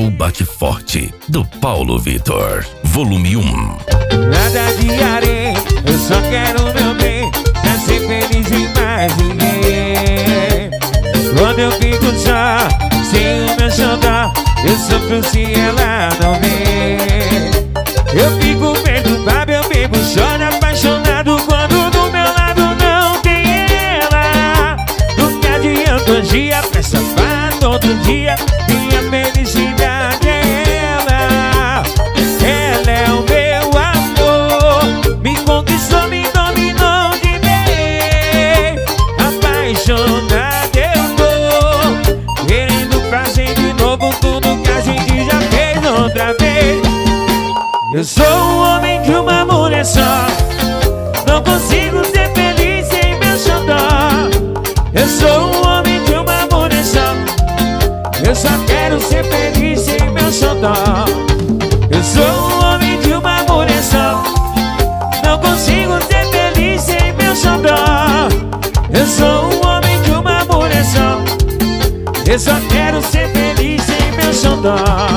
CDGO Bate Forte, do Paulo Vitor, volume 1. Nada de areia, eu só quero meu bem, pra ser feliz e mais ninguém. Quando eu fico só, sem o meu xodó, eu sofro se ela não vem. Eu fico perturbado, eu bebo, choro apaixonado quando do meu lado não tem ela. Nunca adianta hoje dia, pra safar todo dia, minha felicidade é ela. Ela é o meu amor, me conquistou, me dominou de bem. Apaixonado eu tô, querendo prazer de novo, tudo que a gente já fez outra vez. Eu sou o homem de uma mulher só, não consigo ser feliz sem meu xodó. Eu sou o homem de uma mulher só, eu só quero ser feliz sem meu xodó. Eu sou o homem de uma mulher só, não consigo ser feliz sem meu xodó. Eu sou o homem de uma mulher só, eu só quero ser feliz sem meu xodó.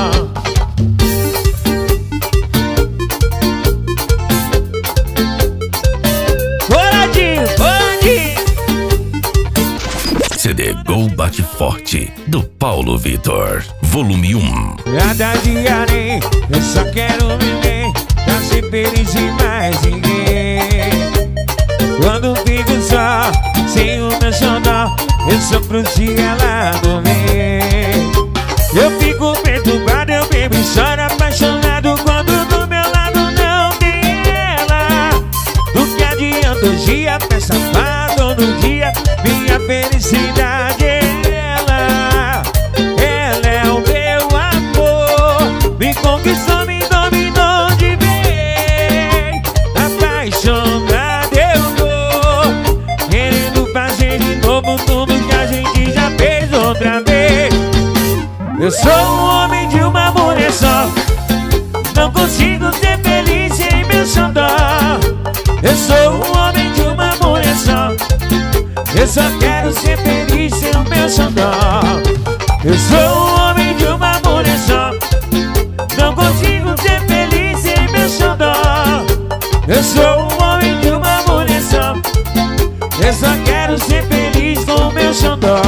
CDGO Bate Forte, do Paulo Vitor, volume 1. Nada de areia, eu só quero viver, pra ser feliz e mais ninguém. Quando fico só, sem o meu xodó, eu sofro se ela não vem. Eu fico perturbado, eu bebo e choro apaixonado quando do meu lado não tem ela. Do que adianta hoje dia, pra safar todo dia, minha felicidade é ela. Ela é o meu amor, me conquistou, me dominou de bem. Apaixonado eu tô, querendo fazer de novo tudo que a gente já fez outra vez. Eu sou o homem de uma mulher só, não consigo ser feliz sem meu xodó. Eu sou o homem de uma mulher só, eu só quero ser feliz sem o meu xodó. Eu sou o homem de uma mulher só, não consigo ser feliz sem meu xodó. Eu sou o homem de uma mulher só, eu só quero ser feliz com o meu xodó.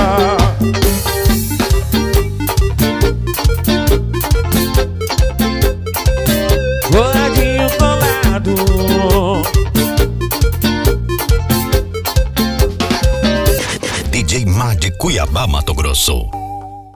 Coladinho colado, DJ Mar de Cuiabá, Mato Grosso.